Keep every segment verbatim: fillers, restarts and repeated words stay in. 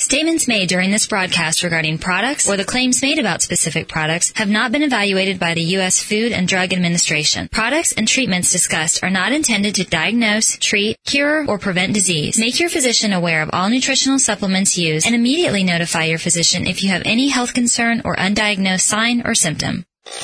Statements made during this broadcast regarding products or the claims made about specific products have not been evaluated by the U S Food and Drug Administration. Products and treatments discussed are not intended to diagnose, treat, cure, or prevent disease. Make your physician aware of all nutritional supplements used and immediately notify your physician if you have any health concern or undiagnosed sign or symptom.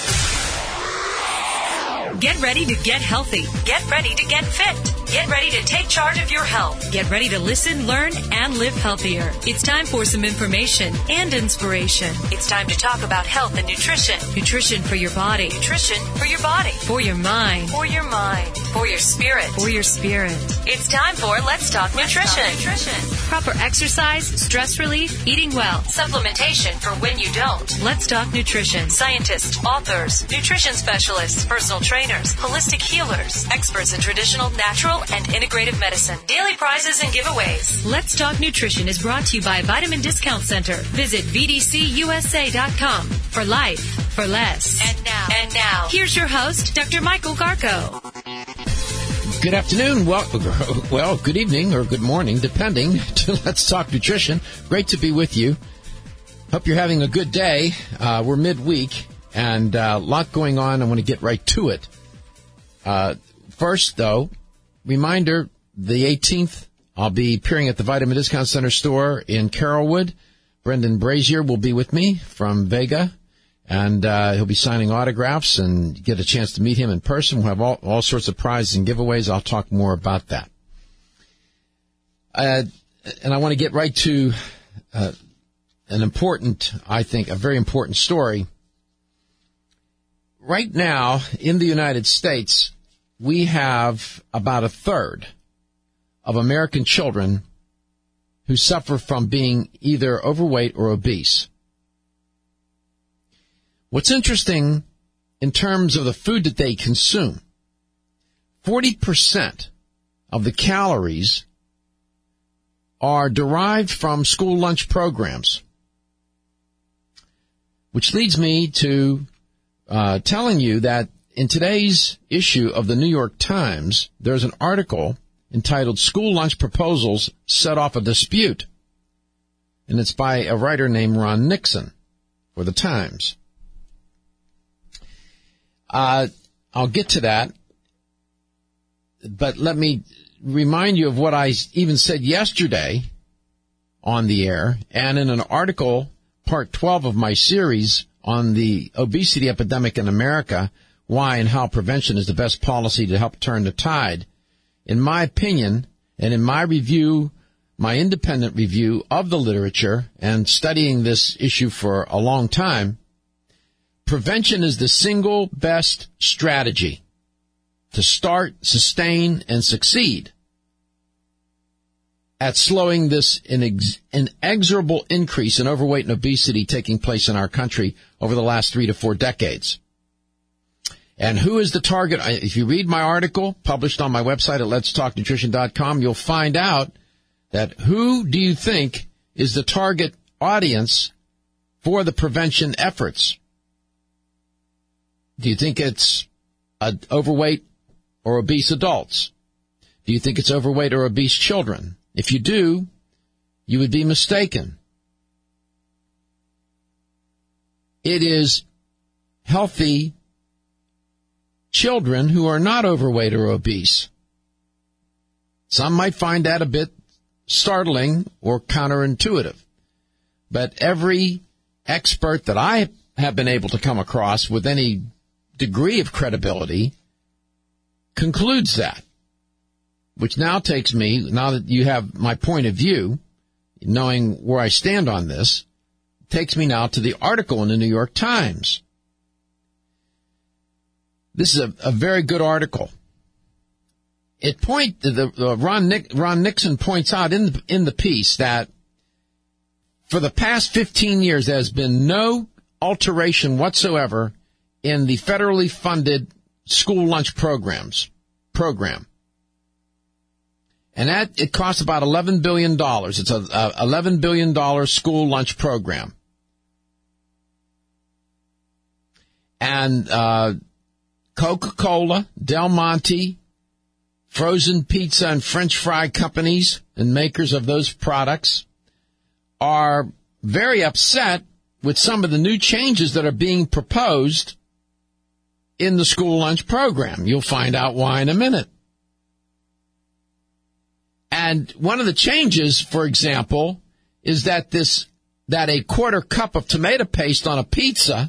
Get ready to get healthy. Get ready to get fit. Get ready to take charge of your health. Get ready to listen, learn, and live healthier. It's time for some information and inspiration. It's time to talk about health and nutrition. Nutrition for your body. Nutrition for your body. For your mind. For your mind. For your spirit. For your spirit. It's time for Let's Talk Nutrition. Let's Talk Nutrition. Proper exercise, stress relief, eating well, supplementation for when you don't. Let's Talk Nutrition. Scientists, authors, nutrition specialists, personal trainers, holistic healers, experts in traditional, natural, and integrative medicine. Daily prizes and giveaways. Let's Talk Nutrition is brought to you by Vitamin Discount Center. Visit V D C U S A dot com for life, for less. And now, and now, here's your host, Doctor Michael Garko. Good afternoon, well, well, good evening or good morning, depending, to Let's Talk Nutrition. Great to be with you. Hope you're having a good day. Uh, we're midweek, and a uh, lot going on. I want to get right to it. Uh, first, though, reminder, the eighteenth, I'll be appearing at the Vitamin Discount Center store in Carrollwood. Brendan Brazier will be with me from Vega, and uh, he'll be signing autographs and get a chance to meet him in person. We'll have all, all sorts of prizes and giveaways. I'll talk more about that. Uh, and I want to get right to uh, an important, I think, a very important story. Right now, in the United States, we have about a third of American children who suffer from being either overweight or obese. What's interesting in terms of the food that they consume, forty percent of the calories are derived from school lunch programs, which leads me to uh, telling you that in today's issue of the New York Times, there's an article entitled School Lunch Proposals Set Off a Dispute, and it's by a writer named Ron Nixon for the Times. Uh, I'll get to that, but let me remind you of what I even said yesterday on the air and in an article, part twelve of my series on the obesity epidemic in America, why and how prevention is the best policy to help turn the tide. In my opinion, and in my review, my independent review of the literature and studying this issue for a long time, prevention is the single best strategy to start, sustain, and succeed at slowing this inex- inexorable increase in overweight and obesity taking place in our country over the last three to four decades. And who is the target? If you read my article published on my website at lets talk nutrition dot com, you'll find out that who do you think is the target audience for the prevention efforts? Do you think it's uh, overweight or obese adults? Do you think it's overweight or obese children? If you do, you would be mistaken. It is healthy children who are not overweight or obese. Some might find that a bit startling or counterintuitive. But every expert that I have been able to come across with any degree of credibility concludes that, which now takes me, now that you have my point of view, knowing where I stand on this, takes me now to the article in the New York Times. This is a, a very good article. It point the, the Ron, Nick, Ron Nixon points out in the, in the piece that for the past fifteen years there has been no alteration whatsoever in the federally funded school lunch programs program. And that, it costs about eleven billion dollars. It's a, a eleven billion dollars school lunch program. And uh, Coca-Cola, Del Monte, frozen pizza and French fry companies and makers of those products are very upset with some of the new changes that are being proposed in the school lunch program. You'll find out why in a minute. And one of the changes, for example, is that this that a quarter cup of tomato paste on a pizza,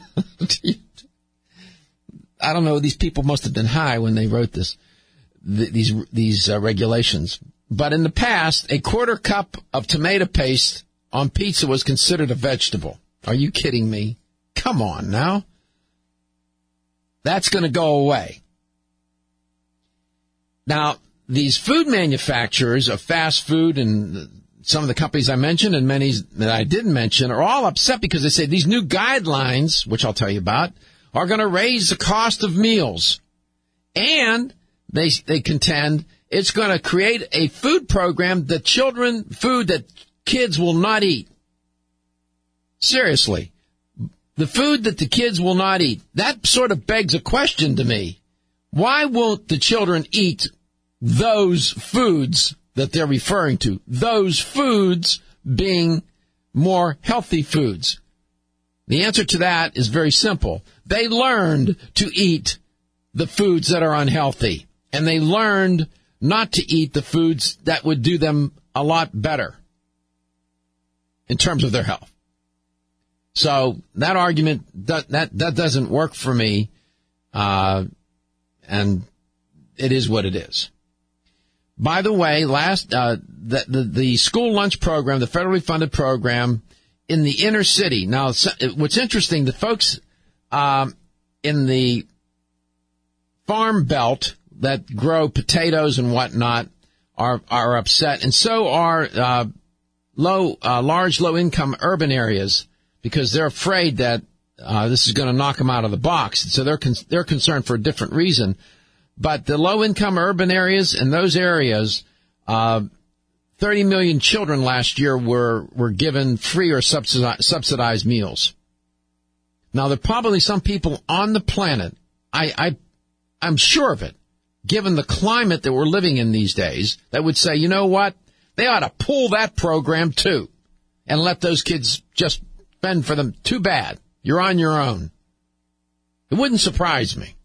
I don't know, these people must have been high when they wrote this, th- these these uh, regulations. But in the past, a quarter cup of tomato paste on pizza was considered a vegetable. Are you kidding me? Come on now. That's going to go away. Now, these food manufacturers of fast food and some of the companies I mentioned and many that I didn't mention are all upset because they say these new guidelines, which I'll tell you about, are going to raise the cost of meals. And they they contend it's going to create a food program that children, food that kids will not eat. Seriously. The food that the kids will not eat. That sort of begs a question to me. Why won't the children eat those foods that they're referring to? Those foods being more healthy foods. The answer to that is very simple. They learned to eat the foods that are unhealthy, and they learned not to eat the foods that would do them a lot better in terms of their health. So that argument, that that, that doesn't work for me, uh, and it is what it is. By the way, last uh, the, the the school lunch program, the federally funded program in the inner city. Now, what's interesting, the folks um, in the farm belt that grow potatoes and whatnot are are upset, and so are uh, low, uh, large, low-income urban areas because they're afraid that uh, this is going to knock them out of the box. So they're con- they're concerned for a different reason. But the low-income urban areas, in those areas, uh, thirty million children last year were, were given free or subsidized, subsidized meals. Now, there are probably some people on the planet, I, I, I'm sure of it, given the climate that we're living in these days, that would say, you know what, they ought to pull that program too and let those kids just fend for them. Too bad. You're on your own. It wouldn't surprise me.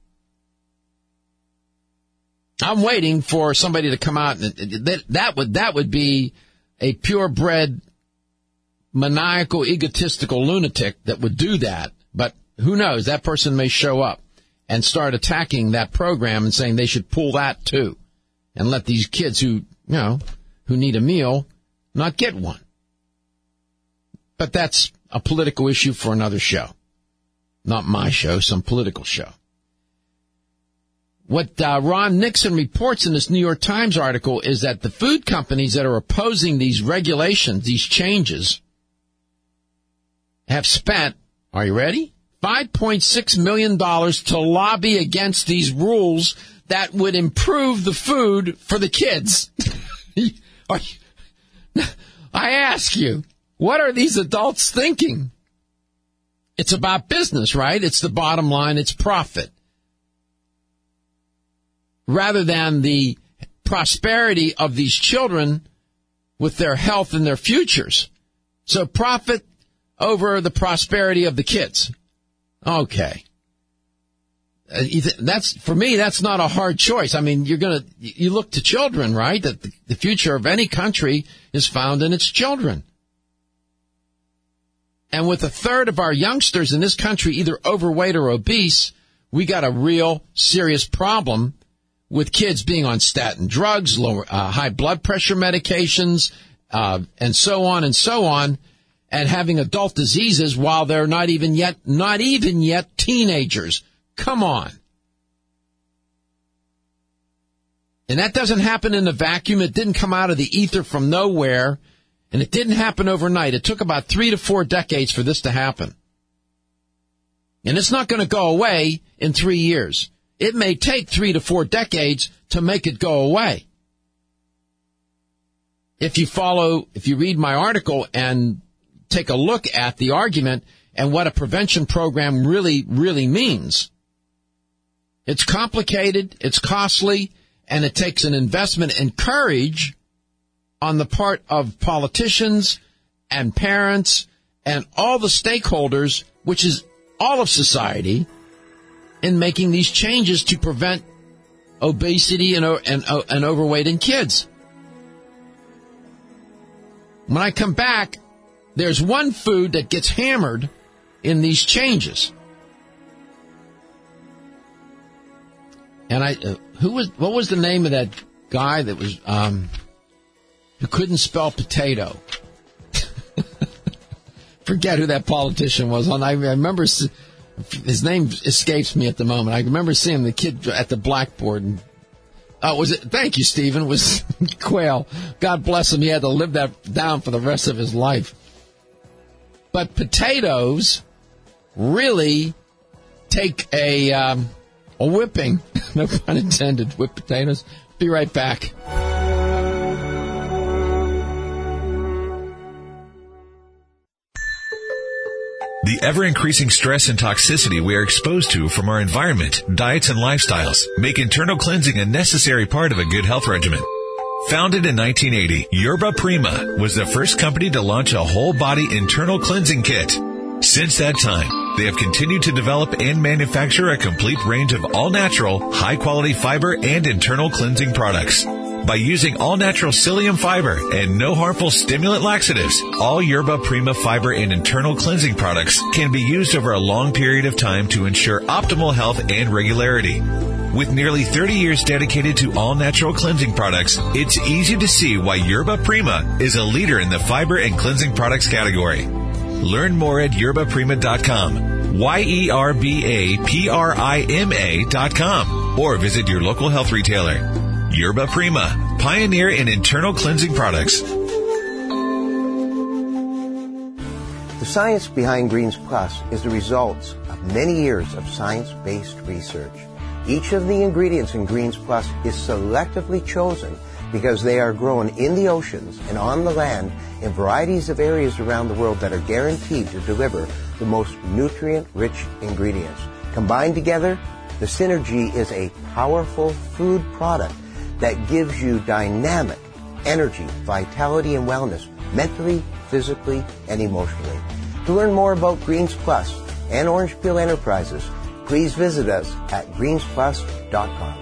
I'm waiting for somebody to come out, and that, that would that would be a purebred, maniacal, egotistical lunatic that would do that. But who knows? That person may show up and start attacking that program and saying they should pull that too, and let these kids who you know who need a meal not get one. But that's a political issue for another show, not my show, some political show. What uh, Ron Nixon reports in this New York Times article is that the food companies that are opposing these regulations, these changes, have spent, are you ready, five point six million dollars to lobby against these rules that would improve the food for the kids. I ask you, what are these adults thinking? It's about business, right? It's the bottom line. It's profit. Rather than the prosperity of these children with their health and their futures. So profit over the prosperity of the kids. Okay. Uh, that's, for me, that's not a hard choice. I mean, you're gonna, you look to children, right? That the, the future of any country is found in its children. And with a third of our youngsters in this country either overweight or obese, we got a real serious problem with kids being on statin drugs, lower, uh, high blood pressure medications, uh, and so on and so on, and having adult diseases while they're not even yet, not even yet teenagers. Come on. And that doesn't happen in a vacuum. It didn't come out of the ether from nowhere, and it didn't happen overnight. It took about three to four decades for this to happen. And it's not going to go away in three years. It may take three to four decades to make it go away. If you follow, if you read my article and take a look at the argument and what a prevention program really, really means. It's complicated, it's costly, and it takes an investment and courage on the part of politicians and parents and all the stakeholders, which is all of society, in making these changes to prevent obesity and, and, and overweight in kids. When I come back, there's one food that gets hammered in these changes. And I, uh, who was, what was the name of that guy that was, um, who couldn't spell potato? Forget who that politician was. On I remember his name escapes me at the moment. I remember seeing the kid at the blackboard. And, oh, was it? Thank you, Stephen. It was Quayle. God bless him. He had to live that down for the rest of his life. But potatoes really take a um, a whipping. No pun intended. Whipped potatoes. Be right back. The ever-increasing stress and toxicity we are exposed to from our environment, diets, and lifestyles make internal cleansing a necessary part of a good health regimen. Founded in nineteen eighty, Yerba Prima was the first company to launch a whole-body internal cleansing kit. Since that time, they have continued to develop and manufacture a complete range of all-natural, high-quality fiber and internal cleansing products. By using all-natural psyllium fiber and no harmful stimulant laxatives, all Yerba Prima fiber and internal cleansing products can be used over a long period of time to ensure optimal health and regularity. With nearly thirty years dedicated to all-natural cleansing products, it's easy to see why Yerba Prima is a leader in the fiber and cleansing products category. Learn more at yerba prima dot com, Y E R B A P R I M A dot com, or visit your local health retailer. Yerba Prima, pioneer in internal cleansing products. The science behind Greens Plus is the results of many years of science-based research. Each of the ingredients in Greens Plus is selectively chosen because they are grown in the oceans and on the land in varieties of areas around the world that are guaranteed to deliver the most nutrient-rich ingredients. Combined together, the synergy is a powerful food product that gives you dynamic energy, vitality, and wellness, mentally, physically, and emotionally. To learn more about Greens Plus and Orange Peel Enterprises, please visit us at greens plus dot com.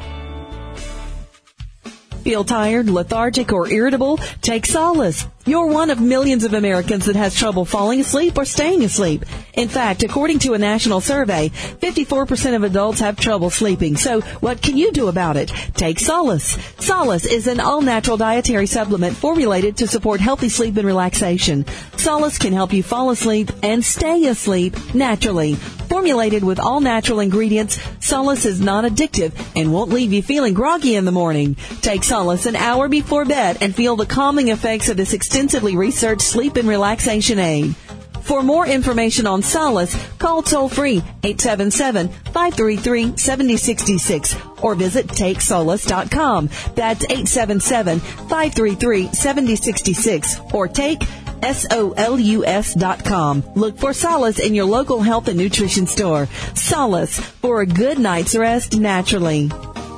Feel tired, lethargic, or irritable? Take Solace. You're one of millions of Americans that has trouble falling asleep or staying asleep. In fact, according to a national survey, fifty-four percent of adults have trouble sleeping. So what can you do about it? Take Solace. Solace is an all-natural dietary supplement formulated to support healthy sleep and relaxation. Solace can help you fall asleep and stay asleep naturally. Formulated with all-natural ingredients, Solace is not addictive and won't leave you feeling groggy in the morning. Take Solace an hour before bed and feel the calming effects of this extensively researched sleep and relaxation aid. For more information on Solace, call toll-free eight seven seven, five three three, seven zero six six or visit take solace dot com. That's eight seven seven, five three three, seven zero six six or take S O L U S dot com. Look for Solace in your local health and nutrition store. Solace, for a good night's rest naturally.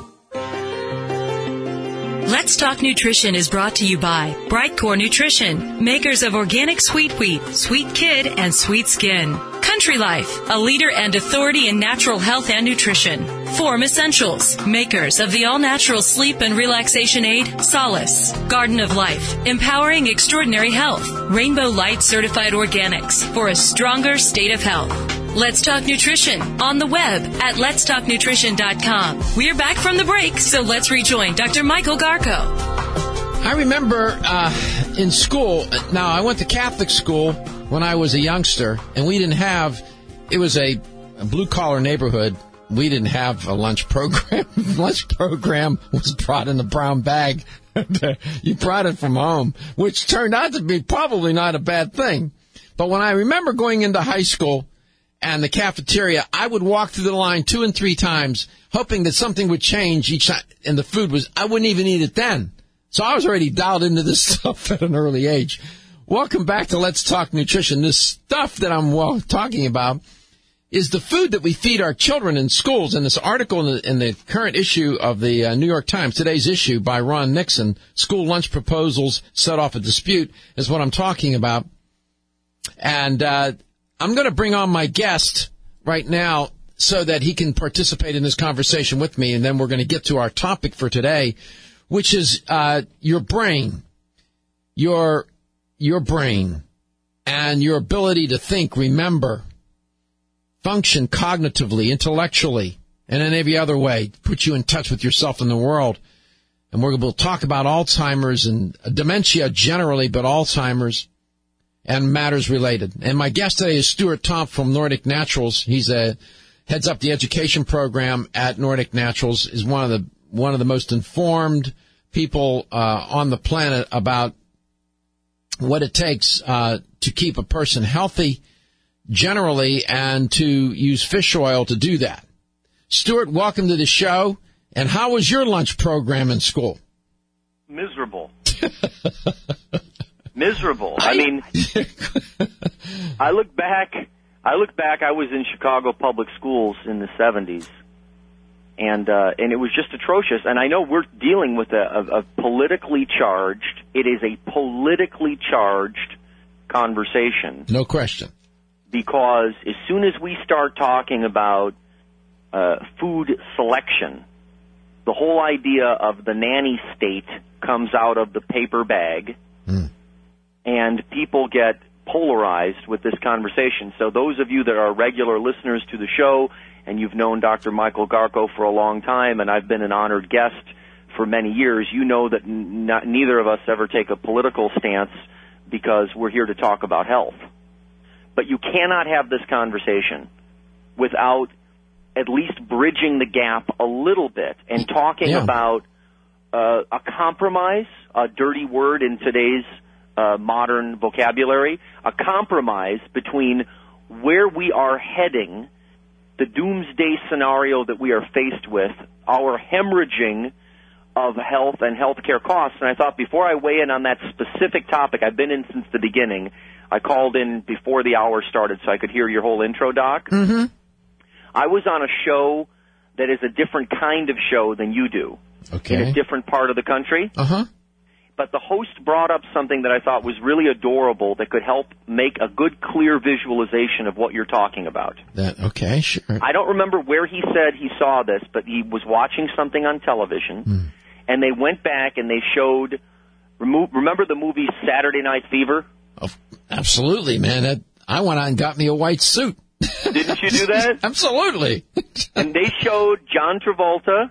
Let's Talk Nutrition is brought to you by Brightcore Nutrition, makers of organic sweet wheat, sweet kid, and sweet skin. Country Life, a leader and authority in natural health and nutrition. Form Essentials, makers of the all-natural sleep and relaxation aid, Solace. Garden of Life, empowering extraordinary health. Rainbow Light Certified Organics for a stronger state of health. Let's Talk Nutrition on the web at lets talk nutrition dot com. We're back from the break, so let's rejoin Doctor Michael Garko. I remember uh, in school, now I went to Catholic school when I was a youngster, and we didn't have, it was a, a blue-collar neighborhood. We didn't have a lunch program. Lunch program was brought in a brown bag. You brought it from home, which turned out to be probably not a bad thing. But when I remember going into high school and the cafeteria, I would walk through the line two and three times, hoping that something would change each time, and the food was, I wouldn't even eat it then. So I was already dialed into this stuff at an early age. Welcome back to Let's Talk Nutrition. This stuff that I'm well, talking about is the food that we feed our children in schools. And this article in the, in the current issue of the uh, New York Times, today's issue by Ron Nixon, School Lunch Proposals Set Off a Dispute, is what I'm talking about. And uh, I'm going to bring on my guest right now so that he can participate in this conversation with me, and then we're going to get to our topic for today, which is uh, your brain, your your brain, and your ability to think, remember, function cognitively, intellectually, and in every other way, put you in touch with yourself and the world. And we're going to talk about Alzheimer's and dementia generally, but Alzheimer's and matters related. And my guest today is Stuart Tomp from Nordic Naturals. He's a heads up the education program at Nordic Naturals. Is one of the one of the most informed people uh, on the planet about what it takes uh, to keep a person healthy generally, and to use fish oil to do that. Stuart, welcome to the show. And how was your lunch program in school? Miserable. Miserable. I mean, I look back, I look back, I was in Chicago public schools in the seventies, and uh, and it was just atrocious. And I know we're dealing with a, a, a politically charged, it is a politically charged conversation. No question. Because as soon as we start talking about uh, food selection, the whole idea of the nanny state comes out of the paper bag, mm. and people get polarized with this conversation. So those of you that are regular listeners to the show, and you've known Doctor Michael Garko for a long time, and I've been an honored guest for many years, you know that n- not, neither of us ever take a political stance because we're here to talk about health. But you cannot have this conversation without at least bridging the gap a little bit and talking yeah. about uh, a compromise, a dirty word in today's uh, modern vocabulary, a compromise between where we are heading, the doomsday scenario that we are faced with, our hemorrhaging of health and healthcare costs. And I thought before I weigh in on that specific topic, I've been in since the beginning. I called in before the hour started so I could hear your whole intro, Doc. Mm-hmm. I was on a show that is a different kind of show than you do. Okay. In a different part of the country. Uh-huh. But the host brought up something that I thought was really adorable that could help make a good, clear visualization of what you're talking about. That okay, sure. I don't remember where he said he saw this, but he was watching something on television, mm. and they went back and they showed, remember the movie Saturday Night Fever? Oh, absolutely, man. That, I went out and got me a white suit. Didn't you do that? Absolutely. And they showed John Travolta,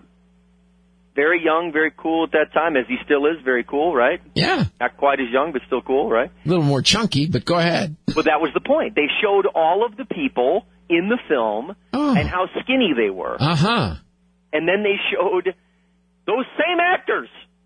very young, very cool at that time, as he still is, very cool, right? Yeah. Not quite as young, but still cool, right? A little more chunky, but go ahead. But that was the point. They showed all of the people in the film oh. and how skinny they were. Uh-huh. And then they showed those same actors.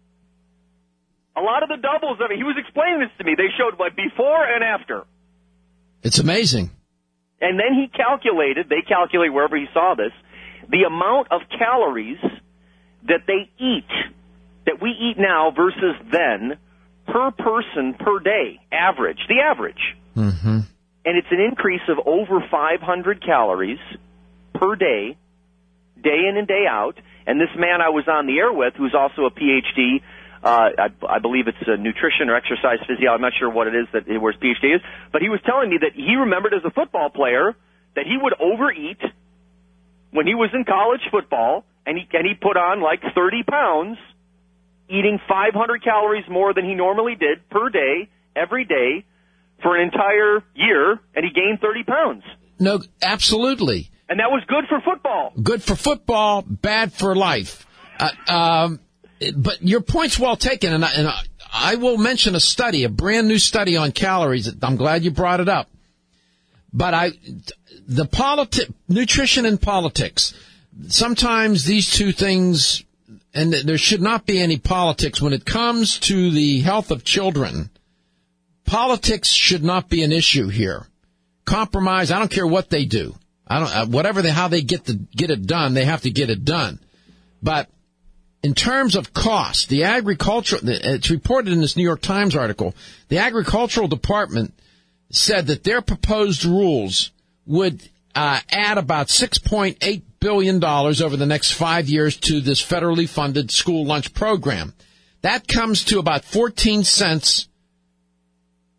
A lot of the doubles of it. He was explaining this to me. They showed what before and after. It's amazing. And then he calculated, they calculate wherever he saw this, the amount of calories that they eat, that we eat now versus then, per person per day, average, the average. Mm-hmm. And it's an increase of over five hundred calories per day, day in and day out. And this man I was on the air with, who's also a P H D, uh, I, I believe it's a nutrition or exercise physiology, I'm not sure what it is, that where his P H D is, but he was telling me that he remembered as a football player that he would overeat when he was in college football, and he, and he put on like thirty pounds, eating five hundred calories more than he normally did per day, every day, for an entire year, and he gained thirty pounds. No, absolutely. And that was good for football. Good for football, bad for life. Uh, um, but your point's well taken, and I, and I, I will mention a study, a brand new study on calories. I'm glad you brought it up. But I, the politi- nutrition and politics, sometimes these two things, and there should not be any politics when it comes to the health of children. Politics should not be an issue here. Compromise, I don't care what they do. I don't, whatever they, how they get the, get it done, they have to get it done. But in terms of cost, the agricultural, it's reported in this New York Times article, the agricultural department said that their proposed rules would uh, add about six point eight billion dollars over the next five years to this federally funded school lunch program. That comes to about fourteen cents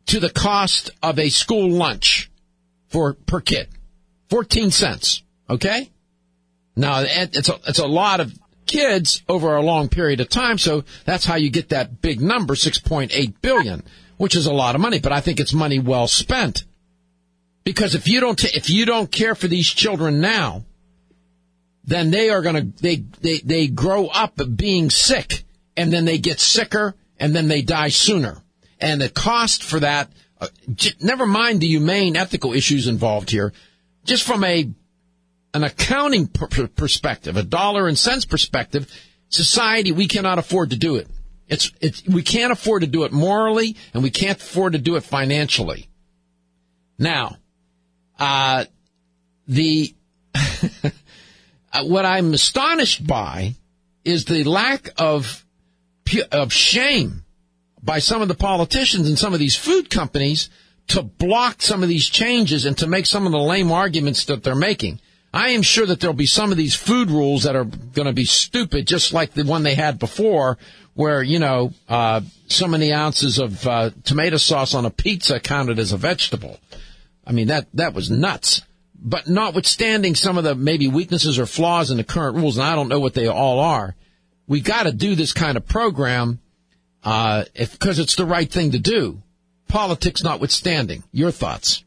to the cost of a school lunch for per kid. fourteen cents. Okay? Now, it's a, it's a lot of kids over a long period of time, so that's how you get that big number, six point eight billion dollars, which is a lot of money, but I think it's money well spent. Because if you don't, t- if you don't care for these children now, then they are going to, they, they, they grow up being sick, and then they get sicker, and then they die sooner. And the cost for that, uh, j- never mind the humane ethical issues involved here, just from a an accounting per- perspective, a dollar and cents perspective, society, we cannot afford to do it. It's, it's, we can't afford to do it morally, and we can't afford to do it financially. Now, uh, the, what I'm astonished by is the lack of, of shame by some of the politicians and some of these food companies to block some of these changes and to make some of the lame arguments that they're making. I am sure that there'll be some of these food rules that are going to be stupid, just like the one they had before, where, you know, uh, so many ounces of uh, tomato sauce on a pizza counted as a vegetable. I mean, that, that was nuts. But notwithstanding some of the maybe weaknesses or flaws in the current rules, and I don't know what they all are, we got to do this kind of program uh, if, because it's the right thing to do. Politics notwithstanding. Your thoughts?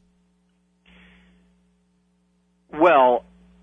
Well,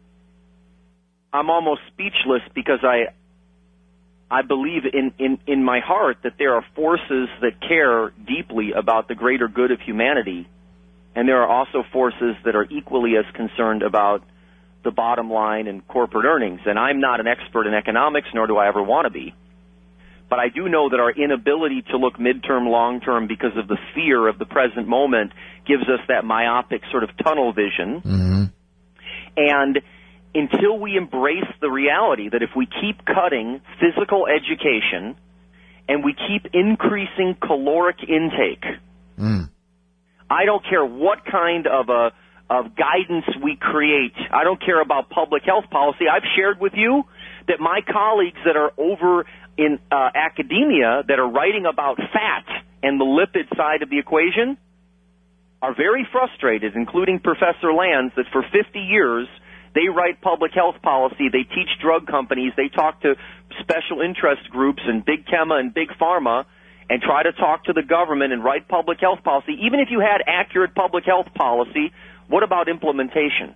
I'm almost speechless because I I believe in, in, in my heart that there are forces that care deeply about the greater good of humanity, and there are also forces that are equally as concerned about the bottom line and corporate earnings. And I'm not an expert in economics, nor do I ever want to be. But I do know that our inability to look midterm, long-term because of the fear of the present moment gives us that myopic sort of tunnel vision. Mm-hmm. And until we embrace the reality that if we keep cutting physical education and we keep increasing caloric intake, mm. I don't care what kind of a of guidance we create. I don't care about public health policy. I've shared with you that my colleagues that are over in uh, academia that are writing about fat and the lipid side of the equation are very frustrated, including Professor Lanz, that for fifty years they write public health policy, they teach drug companies, they talk to special interest groups and big chema and big pharma and try to talk to the government and write public health policy. Even if you had accurate public health policy, what about implementation?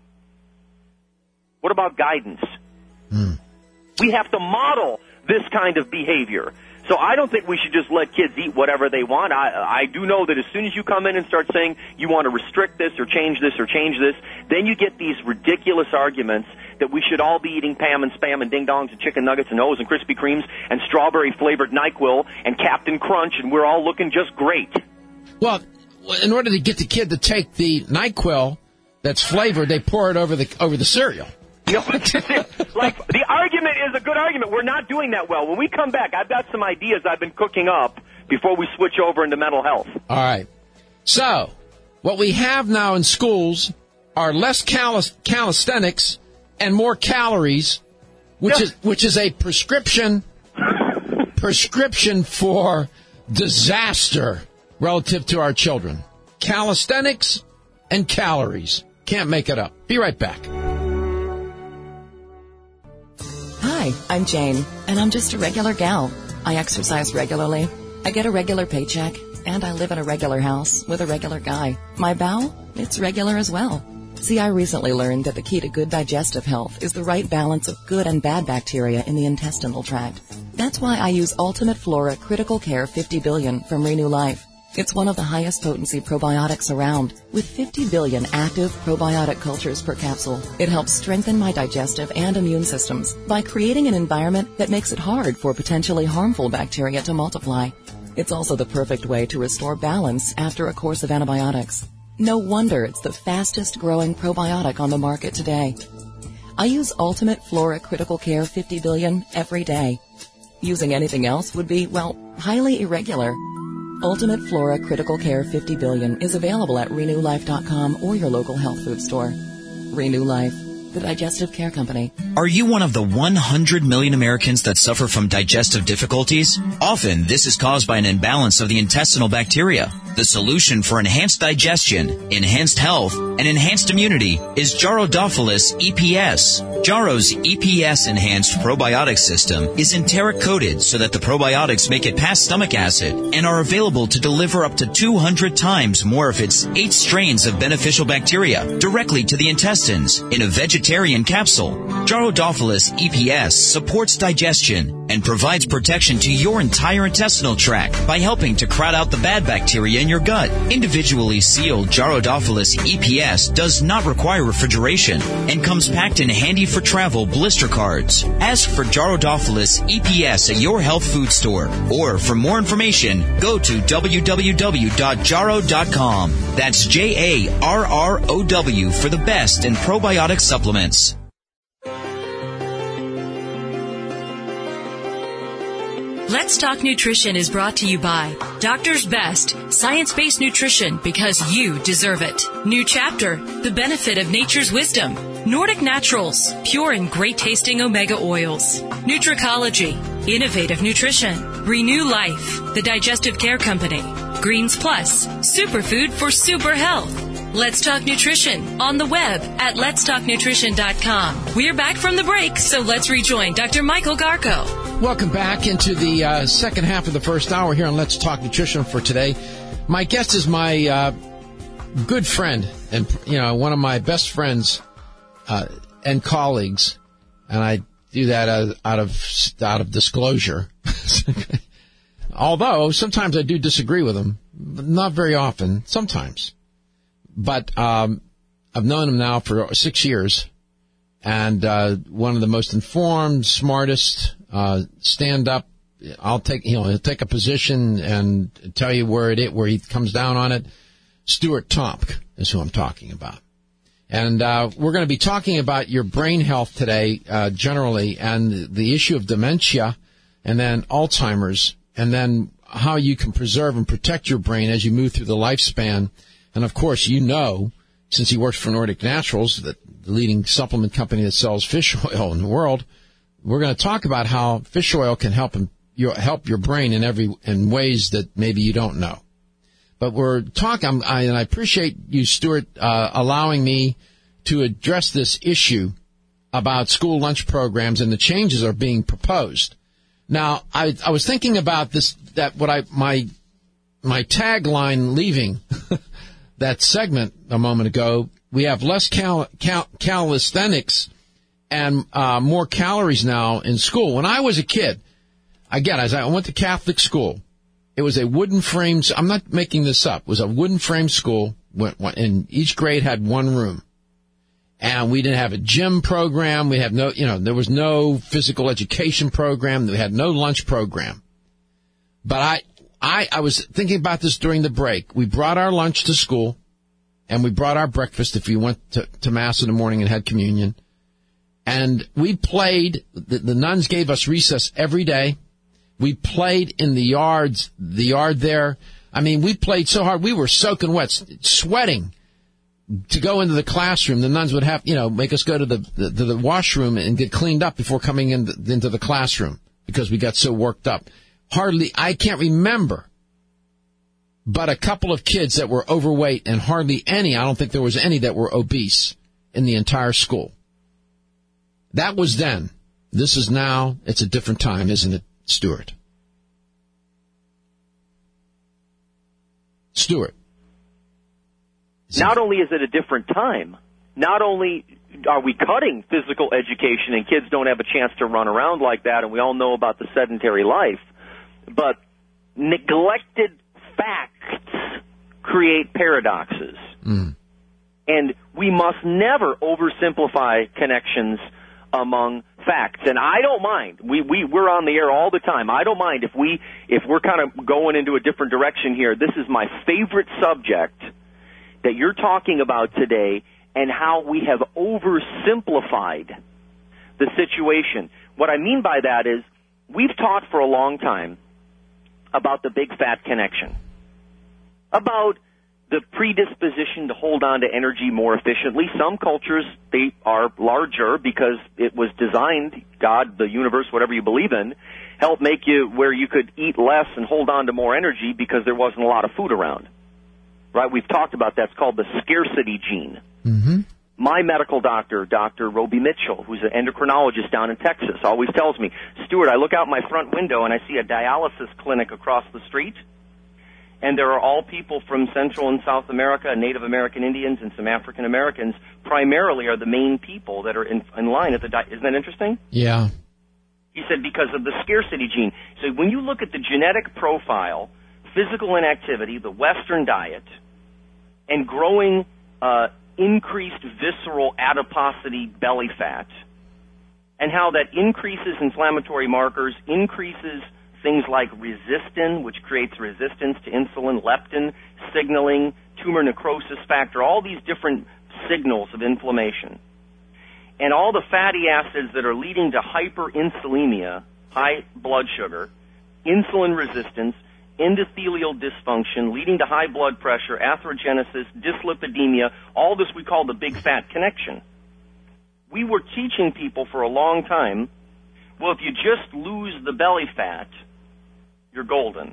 What about guidance? Mm. We have to model this kind of behavior. So I don't think we should just let kids eat whatever they want. I, I do know that as soon as you come in and start saying you want to restrict this or change this or change this, then you get these ridiculous arguments that we should all be eating Pam and Spam and Ding Dongs and chicken nuggets and O's and Krispy Kremes and strawberry-flavored NyQuil and Captain Crunch, and we're all looking just great. Well, in order to get the kid to take the NyQuil that's flavored, they pour it over the over the cereal. You know, like, the argument is a good argument. We're not doing that well. When we come back, I've got some ideas I've been cooking up before we switch over into mental health. All right. So, what we have now in schools are less calis- calisthenics and more calories, which Yeah. is which is a prescription prescription for disaster relative to our children. Calisthenics and calories. Can't make it up. Be right back. Hi, I'm Jane, and I'm just a regular gal. I exercise regularly, I get a regular paycheck, and I live in a regular house with a regular guy. My bowel, it's regular as well. See, I recently learned that the key to good digestive health is the right balance of good and bad bacteria in the intestinal tract. That's why I use Ultimate Flora Critical Care fifty billion from Renew Life. It's one of the highest potency probiotics around, with fifty billion active probiotic cultures per capsule. It helps strengthen my digestive and immune systems by creating an environment that makes it hard for potentially harmful bacteria to multiply. It's also the perfect way to restore balance after a course of antibiotics. No wonder it's the fastest growing probiotic on the market today. I use Ultimate Flora Critical Care fifty billion every day. Using anything else would be, well, highly irregular. Ultimate Flora Critical Care fifty billion is available at renew life dot com or your local health food store. Renew Life, the digestive care company. Are you one of the one hundred million Americans that suffer from digestive difficulties? Often, this is caused by an imbalance of the intestinal bacteria. The solution for enhanced digestion, enhanced health, and enhanced immunity is Jarodophilus E P S. Jaro's E P S enhanced probiotic system is enteric coated so that the probiotics make it past stomach acid and are available to deliver up to two hundred times more of its eight strains of beneficial bacteria directly to the intestines in a vegetarian capsule. Jarodophilus E P S supports digestion and provides protection to your entire intestinal tract by helping to crowd out the bad bacteria in your gut. Individually sealed Jarodophilus E P S does not require refrigeration and comes packed in handy-for-travel blister cards. Ask for Jarodophilus E P S at your health food store, or for more information, go to w w w dot jarrow dot com. That's J A R R O W for the best in probiotic supplements. Let's Talk Nutrition is brought to you by Doctor's Best, science-based nutrition because you deserve it. New Chapter, the benefit of nature's wisdom. Nordic Naturals, pure and great-tasting omega oils. Nutricology, innovative nutrition. Renew Life, the digestive care company. Greens Plus, superfood for super health. Let's Talk Nutrition on the web at lets talk nutrition dot com. We're back from the break, so let's rejoin Doctor Michael Garko. Welcome back into the uh, second half of the first hour here on Let's Talk Nutrition for today. My guest is my uh, good friend and, you know, one of my best friends uh, and colleagues, and I do that out, out of out of disclosure. Although sometimes I do disagree with him, but not very often. Sometimes. But um, I've known him now for six years, and uh, one of the most informed, smartest, uh, stand up. I'll take, you know, he'll take a position and tell you where it is, where he comes down on it. Stuart Tomc is who I'm talking about, and uh, we're going to be talking about your brain health today, uh, generally, and the issue of dementia, and then Alzheimer's, and then how you can preserve and protect your brain as you move through the lifespan. And, of course, you know, since he works for Nordic Naturals, the leading supplement company that sells fish oil in the world, we're going to talk about how fish oil can help him, your, help your brain in every in ways that maybe you don't know. But we're talking, I, and I appreciate you, Stuart, uh, allowing me to address this issue about school lunch programs and the changes are being proposed. Now, I, I was thinking about this, that what I, my, my tagline leaving that segment a moment ago, we have less cal- cal- calisthenics and uh, more calories now in school. When I was a kid, again, as I went to Catholic school, it was a wooden frame. I'm not making this up. It was a wooden frame school, and each grade had one room. And we didn't have a gym program. We had no, you know, there was no physical education program. We had no lunch program. But I, I, I was thinking about this during the break. We brought our lunch to school, and we brought our breakfast if we went to, to Mass in the morning and had communion. And we played, the, the nuns gave us recess every day. We played in the yards, the yard there. I mean, we played so hard, we were soaking wet, sweating to go into the classroom. The nuns would have, you know, make us go to the, the, to the washroom and get cleaned up before coming in the, into the classroom because we got so worked up. Hardly, I can't remember, but a couple of kids that were overweight and hardly any, I don't think there was any that were obese in the entire school. That was then. This is now. It's a different time, isn't it, Stuart? Stuart. Not only is it a different time, not only are we cutting physical education and kids don't have a chance to run around like that, and we all know about the sedentary life, but neglected facts create paradoxes. Mm. And we must never oversimplify connections among facts. And I don't mind. We, we, we're on the air all the time. I don't mind if, we, if we're kind of going into a different direction here. This is my favorite subject that you're talking about today, and how we have oversimplified the situation. What I mean by that is we've talked for a long time about the big fat connection, about the predisposition to hold on to energy more efficiently. Some cultures, they are larger because it was designed, God, the universe, whatever you believe in, helped make you where you could eat less and hold on to more energy because there wasn't a lot of food around. right? We've talked about that. It's called the scarcity gene. Mm-hmm. My medical doctor, Doctor Roby Mitchell, who's an endocrinologist down in Texas, always tells me, Stuart, I look out my front window and I see a dialysis clinic across the street, and there are all people from Central and South America, Native American Indians, and some African Americans, primarily are the main people that are in, in line at the di- Isn't that interesting? Yeah. He said because of the scarcity gene. So when you look at the genetic profile, physical inactivity, the Western diet, and growing uh, increased visceral adiposity belly fat, and how that increases inflammatory markers, increases things like resistin, which creates resistance to insulin, leptin, signaling, tumor necrosis factor, all these different signals of inflammation. And all the fatty acids that are leading to hyperinsulinemia, high blood sugar, insulin resistance, endothelial dysfunction, leading to high blood pressure, atherogenesis, dyslipidemia, all this we call the big fat connection. We were teaching people for a long time, well, if you just lose the belly fat, you're golden.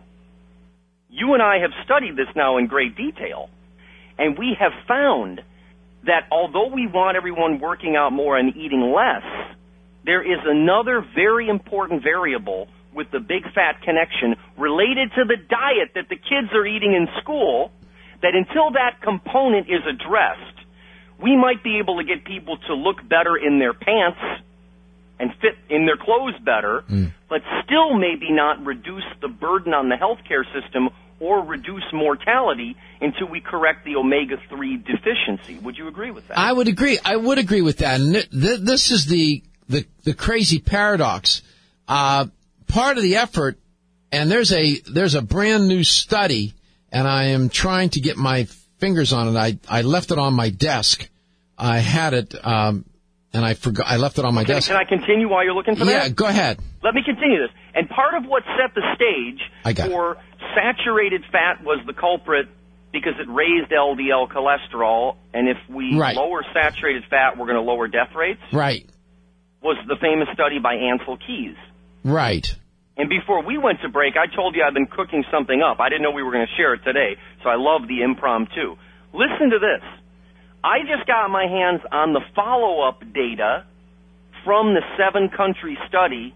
You and I have studied this now in great detail, and we have found that although we want everyone working out more and eating less, there is another very important variable with the big fat connection related to the diet that the kids are eating in school, that until that component is addressed, we might be able to get people to look better in their pants and fit in their clothes better, mm. but still maybe not reduce the burden on the healthcare system or reduce mortality until we correct the omega three deficiency. Would you agree with that? I would agree. I would agree with that. And th- th- this is the, the, the crazy paradox. Uh, part of the effort, and there's a, there's a brand new study, and I am trying to get my fingers on it. I, I left it on my desk. I had it, um, and I forgot, I left it on my okay, desk. Can I continue while you're looking for yeah, that? Yeah, go ahead. Let me continue this. And part of what set the stage for it. saturated fat was the culprit because it raised L D L cholesterol, and if we right. lower saturated fat, we're going to lower death rates. Right. Was the famous study by Ansel Keys. Right. And before we went to break, I told you I've been cooking something up. I didn't know we were going to share it today, so I love the impromptu. Listen to this. I just got my hands on the follow-up data from the seven-country study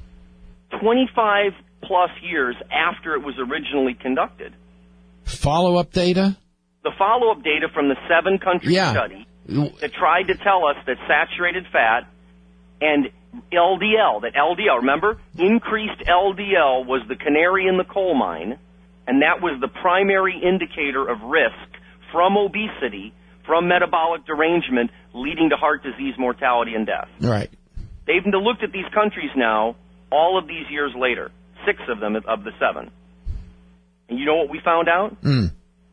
twenty-five plus years after it was originally conducted. Follow-up data? The follow-up data from the seven-country yeah. study that tried to tell us that saturated fat and L D L, that L D L, remember, increased L D L was the canary in the coal mine, and that was the primary indicator of risk from obesity, from metabolic derangement, leading to heart disease, mortality, and death. Right. They've looked at these countries now, all of these years later, six of them of the seven. And you know what we found out? Mm.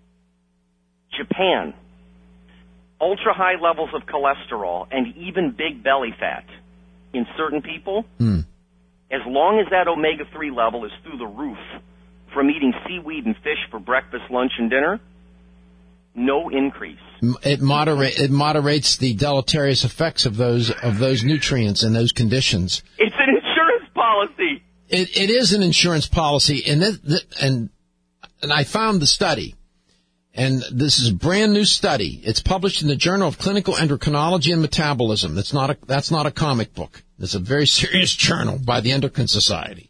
Japan, ultra-high levels of cholesterol and even big belly fat in certain people, mm. as long as that omega three level is through the roof from eating seaweed and fish for breakfast, lunch, and dinner, no increase. It moderate it moderates the deleterious effects of those of those nutrients and those conditions. It's an insurance policy. It it is an insurance policy, and th- th- and and I found the study, and this is a brand new study. It's published in the Journal of Clinical Endocrinology and Metabolism. That's not a that's not a comic book. It's a very serious journal by the Endocrine Society,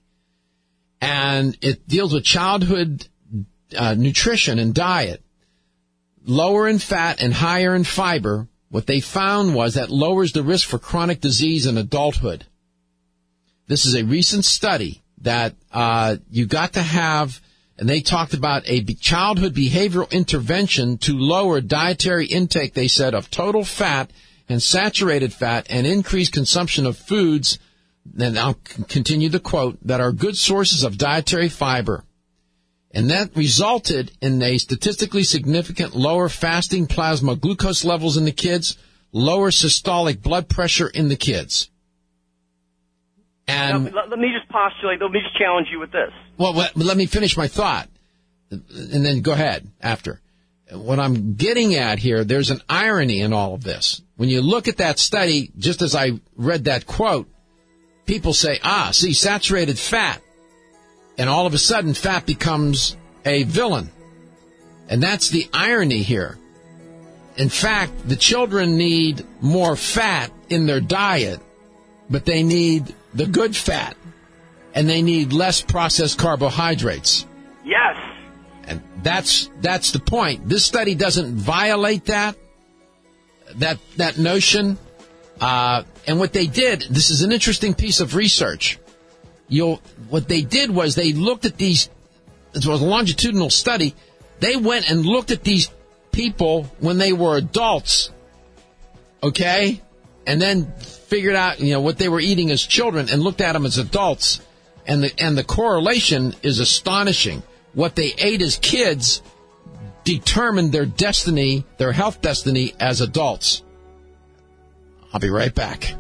and it deals with childhood uh, nutrition and diet. Lower in fat and higher in fiber, what they found was that lowers the risk for chronic disease in adulthood. This is a recent study that uh, you got to have, and they talked about a childhood behavioral intervention to lower dietary intake, they said, of total fat and saturated fat and increase consumption of foods, and I'll continue the quote, that are good sources of dietary fiber. And that resulted in a statistically significant lower fasting plasma glucose levels in the kids, lower systolic blood pressure in the kids. And now, let me just postulate, let me just challenge you with this. Well, let, let me finish my thought, and then go ahead after. What I'm getting at here, there's an irony in all of this. When you look at that study, just as I read that quote, people say, ah, see, saturated fat. And all of a sudden, fat becomes a villain. And that's the irony here. In fact, the children need more fat in their diet, but they need the good fat, and they need less processed carbohydrates. Yes. And that's that's the point. This study doesn't violate that that that notion. Uh, and what they did, this is an interesting piece of research. You'll, what they did was they looked at these, it was a longitudinal study. They went and looked at these people when they were adults, okay? And then figured out, you know, what they were eating as children and looked at them as adults. And the, and the correlation is astonishing. What they ate as kids determined their destiny, their health destiny as adults. I'll be right back.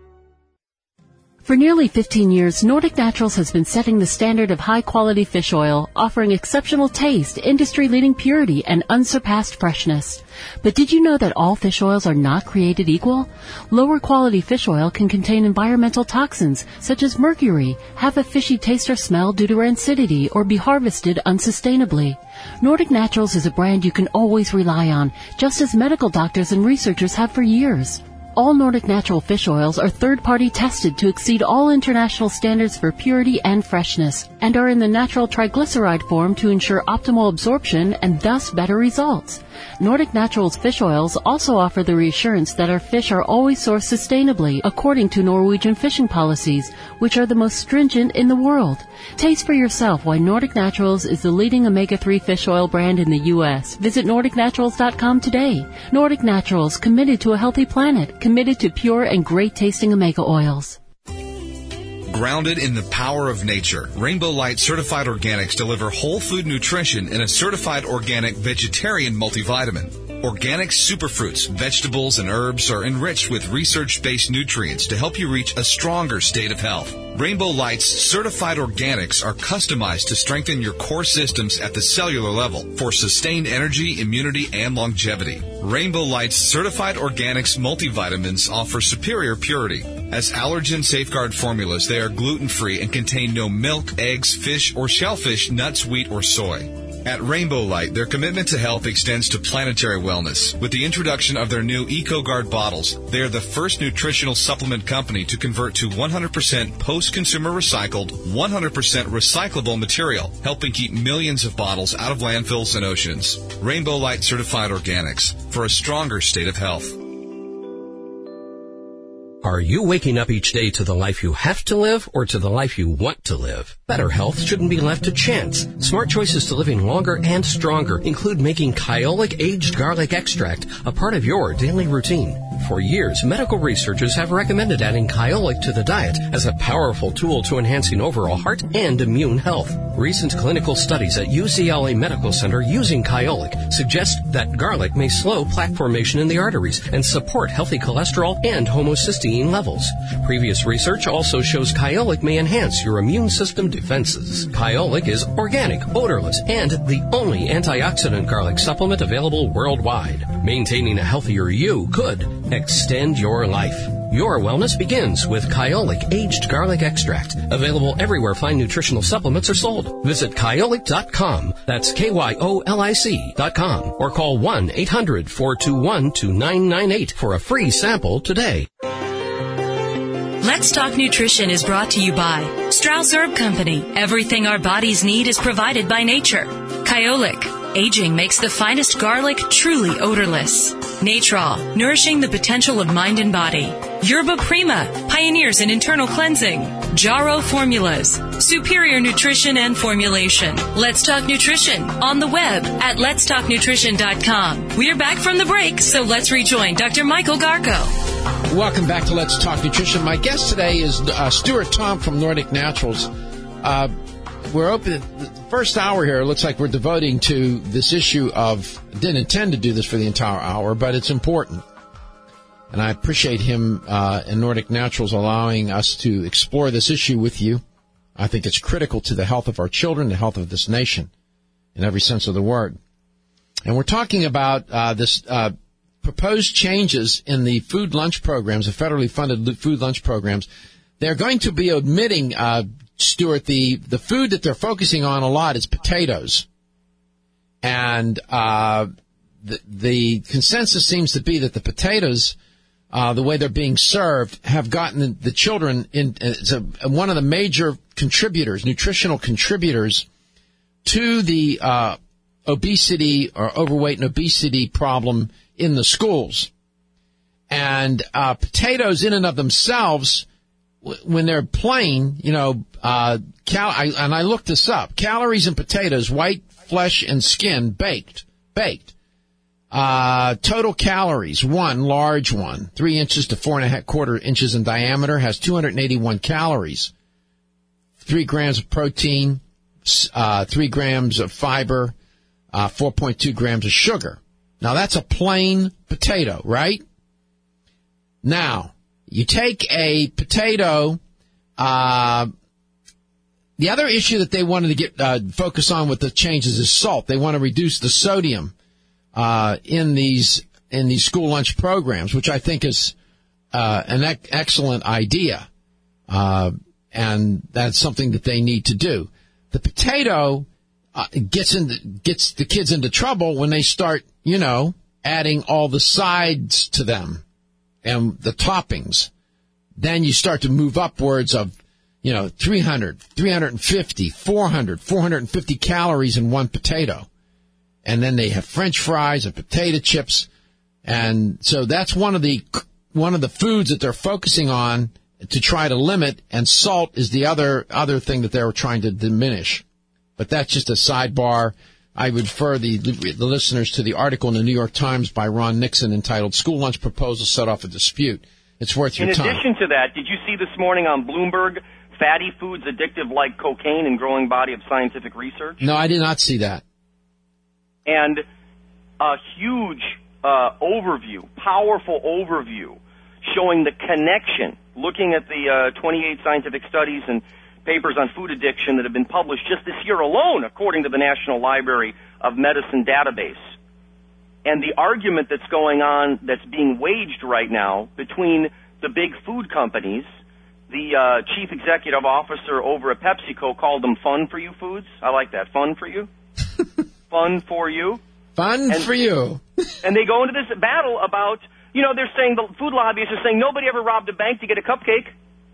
For nearly fifteen years, Nordic Naturals has been setting the standard of high-quality fish oil, offering exceptional taste, industry-leading purity, and unsurpassed freshness. But did you know that all fish oils are not created equal? Lower-quality fish oil can contain environmental toxins, such as mercury, have a fishy taste or smell due to rancidity, or be harvested unsustainably. Nordic Naturals is a brand you can always rely on, just as medical doctors and researchers have for years. All Nordic Natural fish oils are third-party tested to exceed all international standards for purity and freshness, and are in the natural triglyceride form to ensure optimal absorption and thus better results. Nordic Naturals fish oils also offer the reassurance that our fish are always sourced sustainably according to Norwegian fishing policies, which are the most stringent in the world. Taste for yourself why Nordic Naturals is the leading omega three fish oil brand in the U S. Visit Nordic Naturals dot com today. Nordic Naturals, committed to a healthy planet, committed to pure and great-tasting omega oils. Grounded in the power of nature, Rainbow Light Certified Organics deliver whole food nutrition in a certified organic vegetarian multivitamin. Organic superfruits, vegetables, and herbs are enriched with research-based nutrients to help you reach a stronger state of health. Rainbow Light's Certified Organics are customized to strengthen your core systems at the cellular level for sustained energy, immunity, and longevity. Rainbow Light's Certified Organics multivitamins offer superior purity. As allergen safeguard formulas, they are gluten-free and contain no milk, eggs, fish, or shellfish, nuts, wheat, or soy. At Rainbow Light, their commitment to health extends to planetary wellness. With the introduction of their new EcoGuard bottles, they are the first nutritional supplement company to convert to one hundred percent post-consumer recycled, one hundred percent recyclable material, helping keep millions of bottles out of landfills and oceans. Rainbow Light Certified Organics, for a stronger state of health. Are you waking up each day to the life you have to live or to the life you want to live? Better health shouldn't be left to chance. Smart choices to living longer and stronger include making Kyolic Aged Garlic Extract a part of your daily routine. For years, medical researchers have recommended adding Kyolic to the diet as a powerful tool to enhancing overall heart and immune health. Recent clinical studies at U C L A Medical Center using Kyolic suggest that garlic may slow plaque formation in the arteries and support healthy cholesterol and homocysteine levels. Previous research also shows Kyolic may enhance your immune system defenses. Kyolic is organic, odorless, and the only antioxidant garlic supplement available worldwide. Maintaining a healthier you could extend your life. Your wellness begins with Kyolic Aged Garlic Extract. Available everywhere fine nutritional supplements are sold. Visit Kyolic dot com. That's K Y O L I C dot com. Or call one eight hundred four two one two nine nine eight for a free sample today. Let's Talk Nutrition is brought to you by Strauss Herb Company. Everything our bodies need is provided by nature. Kyolic. Aging makes the finest garlic truly odorless. Natrol, nourishing the potential of mind and body. Yerba Prima, pioneers in internal cleansing. Jarrow Formulas, superior nutrition and formulation. Let's Talk Nutrition on the web at lets talk nutrition dot com. We're back from the break, so let's rejoin Doctor Michael Garko. Welcome back to Let's Talk Nutrition. My guest today is uh, Stuart Tom from Nordic Naturals. Uh, we're open. The first hour here, it looks like we're devoting to this issue of, didn't intend to do this for the entire hour, but it's important. And I appreciate him uh, and Nordic Naturals allowing us to explore this issue with you. I think it's critical to the health of our children, the health of this nation, in every sense of the word. And we're talking about uh, this uh, proposed changes in the food lunch programs, the federally funded food lunch programs. They're going to be omitting, uh, Stuart, the, the food that they're focusing on a lot is potatoes. And uh, the, the consensus seems to be that the potatoes, uh, the way they're being served, have gotten the, the children in. It's a, one of the major contributors, nutritional contributors, to the uh, obesity or overweight and obesity problem in the schools. And uh, potatoes in and of themselves, w- when they're plain, you know, uh, cal- I, and I looked this up, calories in potatoes, white flesh and skin, baked, baked. Uh, total calories, one large one, three inches to four and a half quarter inches in diameter, has two hundred eighty-one calories, three grams of protein, uh, three grams of fiber, uh, four point two grams of sugar. Now that's a plain potato, right? Now, you take a potato, uh, the other issue that they wanted to get, uh, focus on with the changes is salt. They want to reduce the sodium, uh, in these, in these school lunch programs, which I think is, uh, an ec- excellent idea. Uh, and that's something that they need to do. The potato, uh, gets into, gets the kids into trouble when they start, you know, adding all the sides to them and the toppings. Then you start to move upwards of, you know, three hundred, three fifty, four hundred, four hundred fifty calories in one potato. And then they have French fries and potato chips. And so that's one of the, one of the foods that they're focusing on to try to limit. And salt is the other, other thing that they're trying to diminish. But that's just a sidebar. I would refer the, the listeners to the article in the New York Times by Ron Nixon entitled School Lunch Proposal Set Off a Dispute. It's worth your in time. In addition to that, did you see this morning on Bloomberg, fatty foods addictive like cocaine and growing body of scientific research? No, I did not see that. And a huge uh, overview, powerful overview, showing the connection, looking at the uh, twenty-eight scientific studies and papers on food addiction that have been published just this year alone, according to the National Library of Medicine database. And the argument that's going on, that's being waged right now between the big food companies, the uh, chief executive officer over at PepsiCo called them fun for you foods. I like that. Fun for you. Fun for you. Fun and, for you. And they go into this battle about, you know, they're saying, the food lobbyists are saying nobody ever robbed a bank to get a cupcake.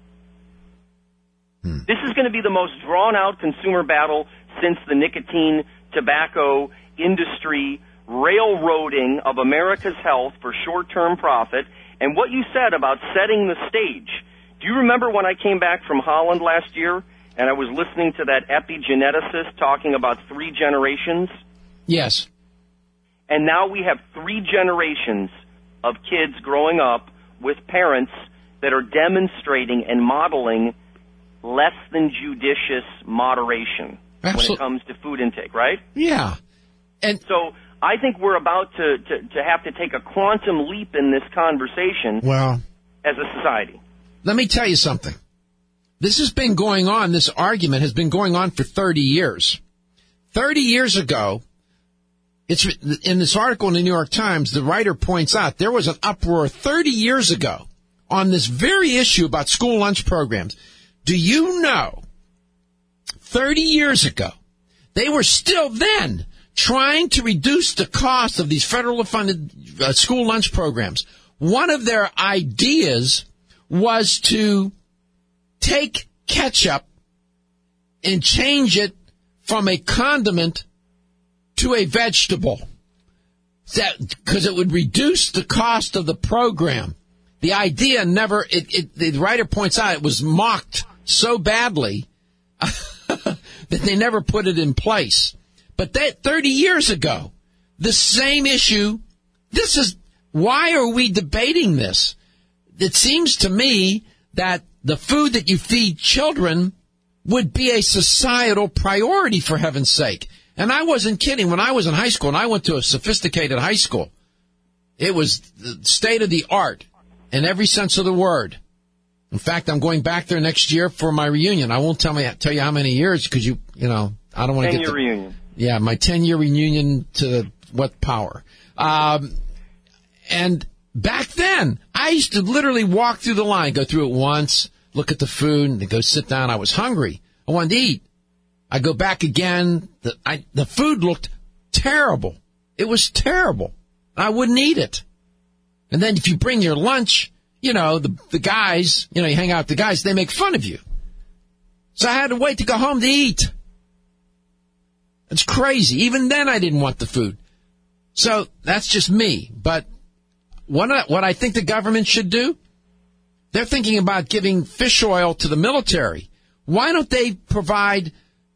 This is going to be the most drawn-out consumer battle since the nicotine, tobacco industry railroading of America's health for short-term profit. And what you said about setting the stage. Do you remember when I came back from Holland last year and I was listening to that epigeneticist talking about three generations? Yes. And now we have three generations of kids growing up with parents that are demonstrating and modeling less than judicious moderation Absolutely. When it comes to food intake, right? Yeah. And so I think we're about to, to, to have to take a quantum leap in this conversation well, as a society. Let me tell you something. This has been going on, this argument has been going on for thirty years. thirty years ago, it's in this article in the New York Times, the writer points out there was an uproar thirty years ago on this very issue about school lunch programs. Do you know, thirty years ago, they were still then trying to reduce the cost of these federally funded uh, school lunch programs. One of their ideas was to take ketchup and change it from a condiment to a vegetable, because it would reduce the cost of the program. The idea never, it, it, the writer points out, it was mocked so badly that they never put it in place. But that thirty years ago, the same issue, this is, why are we debating this? It seems to me that the food that you feed children would be a societal priority, for heaven's sake. And I wasn't kidding. When I was in high school, and I went to a sophisticated high school, it was the state of the art in every sense of the word. In fact, I'm going back there next year for my reunion. I won't tell me tell you how many years, because you you know I don't want to get ten-year reunion. Yeah, my ten-year reunion to the, what power? Um, and back then, I used to literally walk through the line, go through it once, look at the food, and then go sit down. I was hungry. I wanted to eat. I go back again. The, I, the food looked terrible. It was terrible. I wouldn't eat it. And then if you bring your lunch, you know, the the guys, you know, you hang out with the guys, they make fun of you. So I had to wait to go home to eat. It's crazy. Even then I didn't want the food. So that's just me. But what I, what I think the government should do, they're thinking about giving fish oil to the military. Why don't they provide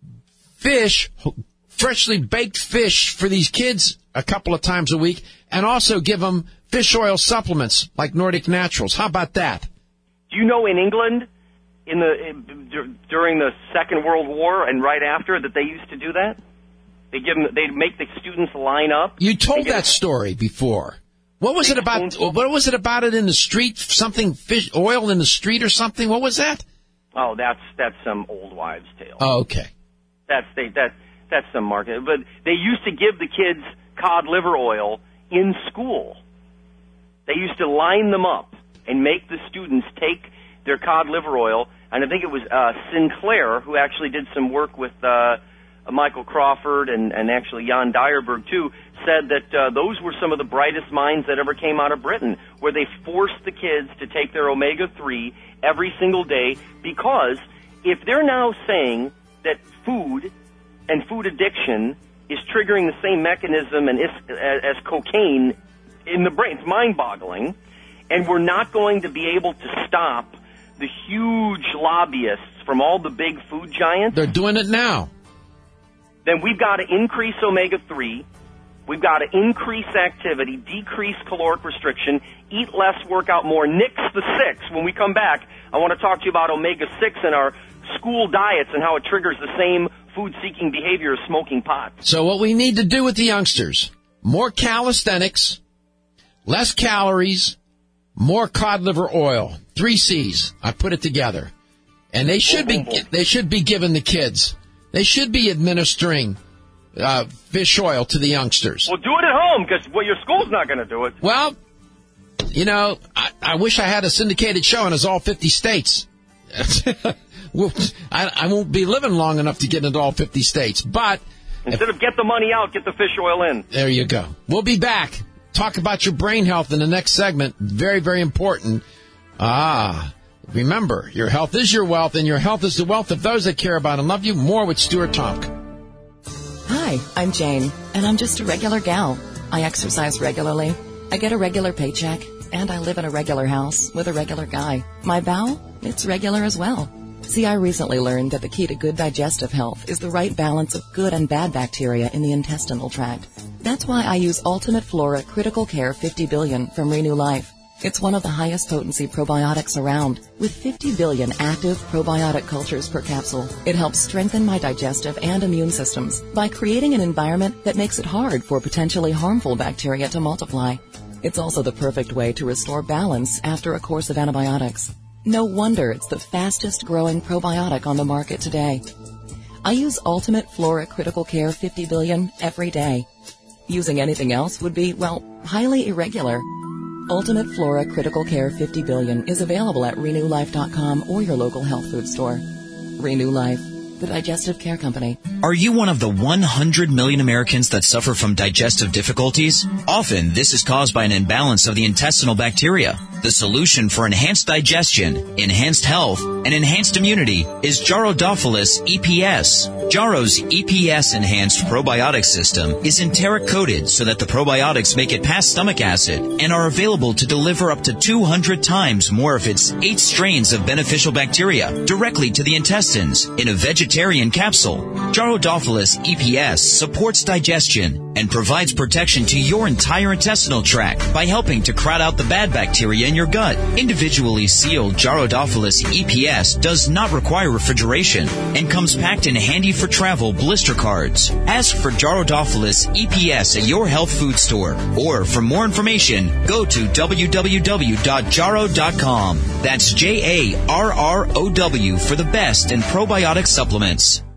fish, freshly baked fish for these kids a couple of times a week, and also give them fish oil supplements like Nordic Naturals? How about that? Do you know in England, in the in, during the Second World War and right after, that they used to do that? They give them, they'd make the students line up. You told that story before. What was it about? What was it about it in the street? Something fish oil in the street or something? What was that? Oh, that's that's some old wives' tale. Oh, okay. That's they that that's some market. But they used to give the kids cod liver oil in school. They used to line them up and make the students take their cod liver oil. And I think it was uh, Sinclair who actually did some work with uh, Michael Crawford and, and actually Jan Dyerberg too, said that uh, those were some of the brightest minds that ever came out of Britain, where they forced the kids to take their omega three every single day, because if they're now saying that food and food addiction is triggering the same mechanism and is, as, as cocaine in the brain, it's mind-boggling, and we're not going to be able to stop the huge lobbyists from all the big food giants. They're doing it now. Then we've got to increase omega three, we've got to increase activity, decrease caloric restriction, eat less, work out more, nix the six. When we come back, I want to talk to you about omega six in our school diets and how it triggers the same food-seeking behavior as smoking pot. So what we need to do with the youngsters, more calisthenics, less calories, more cod liver oil. Three C's. I put it together. And they should be they should be giving the kids. They should be administering uh, fish oil to the youngsters. Well, do it at home, because well, your school's not going to do it. Well, you know, I, I wish I had a syndicated show in all fifty states. well, I, I won't be living long enough to get into all fifty states. But instead if, of get the money out, get the fish oil in. There you go. We'll be back. Talk about your brain health in the next segment. Very, very important. Ah, remember, your health is your wealth, and your health is the wealth of those that care about and love you. More with Stuart Tonk. Hi, I'm Jane, and I'm just a regular gal. I exercise regularly. I get a regular paycheck, and I live in a regular house with a regular guy. My bowel, it's regular as well. See, I recently learned that the key to good digestive health is the right balance of good and bad bacteria in the intestinal tract. That's why I use Ultimate Flora Critical Care fifty billion from Renew Life. It's one of the highest potency probiotics around, with fifty billion active probiotic cultures per capsule. It helps strengthen my digestive and immune systems by creating an environment that makes it hard for potentially harmful bacteria to multiply. It's also the perfect way to restore balance after a course of antibiotics. No wonder it's the fastest growing probiotic on the market today. I use Ultimate Flora Critical Care fifty billion every day. Using anything else would be, well, highly irregular. Ultimate Flora Critical Care fifty billion is available at renew life dot com or your local health food store. Renew Life, the digestive care company. Are you one of the one hundred million Americans that suffer from digestive difficulties? Often, this is caused by an imbalance of the intestinal bacteria. The solution for enhanced digestion, enhanced health, and enhanced immunity is Jarodophilus E P S. Jaro's E P S enhanced probiotic system is enteric coated so that the probiotics make it past stomach acid and are available to deliver up to two hundred times more of its eight strains of beneficial bacteria directly to the intestines in a vegetarian capsule. Jarodophilus E P S supports digestion and provides protection to your entire intestinal tract by helping to crowd out the bad bacteria in your gut. Individually sealed Jarodophilus E P S does not require refrigeration and comes packed in handy for travel blister cards. Ask for Jarodophilus E P S at your health food store, or for more information, go to w w w dot jarrow dot com. That's J A R R O W for the best in probiotic supplements.